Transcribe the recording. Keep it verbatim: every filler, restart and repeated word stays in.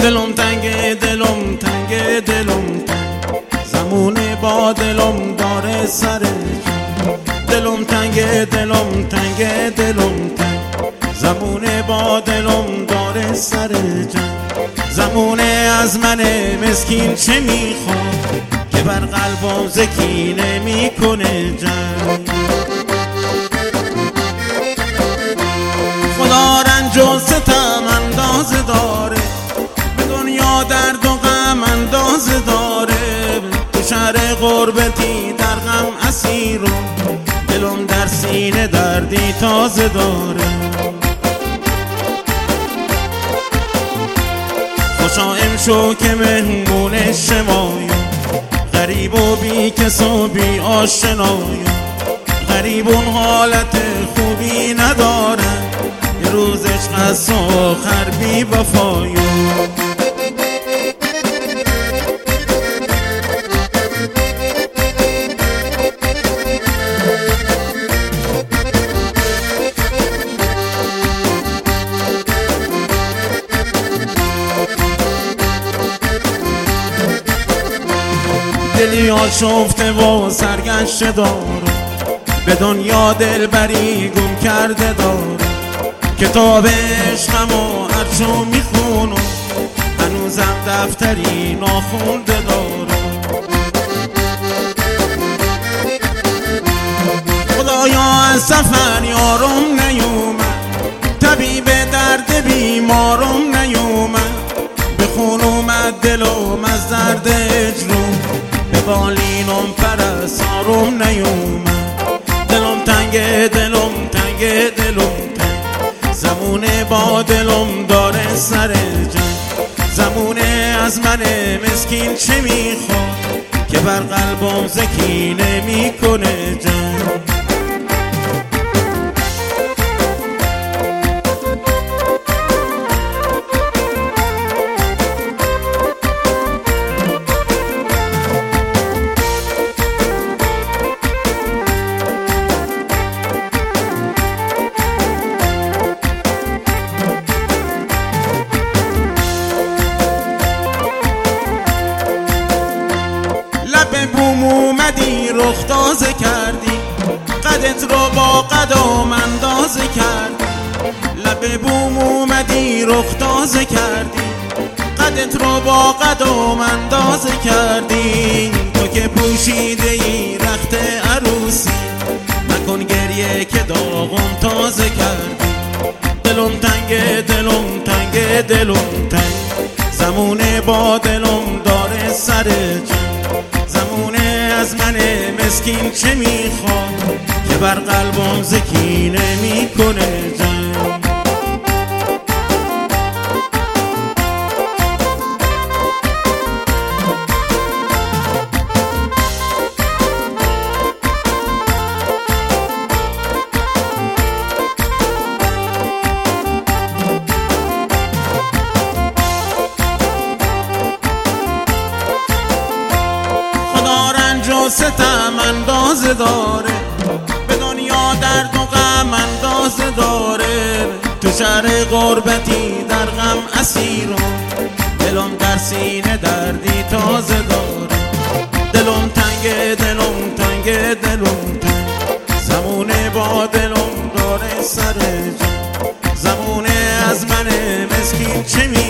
دلم تنگه دلم تنگه دلم تنگ، زمونه با دلم داره سر جنگ. دلم تنگه دلم تنگه دلم تنگ، زمونه با دلم داره سر جنگ. زمونه از من مسکین چه میخواد که بر قلبم زکینه میکنه جنگ. خدا رنج و ستم اندازه داره، به دنیا درد و غم اندازه داره. تو شهر غربتی در غم اسیرم، دلم در سینه دردی تازه داره. خوشا امشو که مهمون شمایم، غریب و بی کس و بی آشنایم. غریبون حالت خوبی ندارن، یه روز عشق از آخر بی وفایم. دلی آشفته و سرگشته دارم، به دنیا دلبری گم کرده دارم. کتاب عشقم و هرچو میخونم، هنوزم دفتری ناخونده دارم. خدایا از سفر یارم نیومد، طبیب درد بیمارم نیومد. به خون اومد دلم از درد اجرم، به بالینم پرسارم نیومد. دلم تنگه دلم تنگه دلم تنگ، زمونه با دلم داره سر جنگ. زمونه از من مسکین چه میخواد که بر قلبم زکینه میکنه جنگ. بوم اومدی رخ تازه کردی، قدت رو با قدم اندازه کردی. لب بوم اومدی رخ تازه کردی، قدت رو با قدم اندازه کردی. تو که پوشیده ای رخت عروسی، نکن گریه که داغم تازه کردی. دلم تنگه دلم تنگه دلم تنگ، زمونه با دلم داره سر جنگ. زمونه از من مسکین چه میخواد که بر قلبم زکینه میکنه جنگ. ستم اندازه داره، به دنیا درد و غم اندازه داره. تو شهر غربتی در غم اسیرم، دلم در سینه دردی تازه داره. دلم تنگه دلم تنگه دلم تنگ، زمونه با دلم داره سر جنگ. زمونه از من مسکین چه می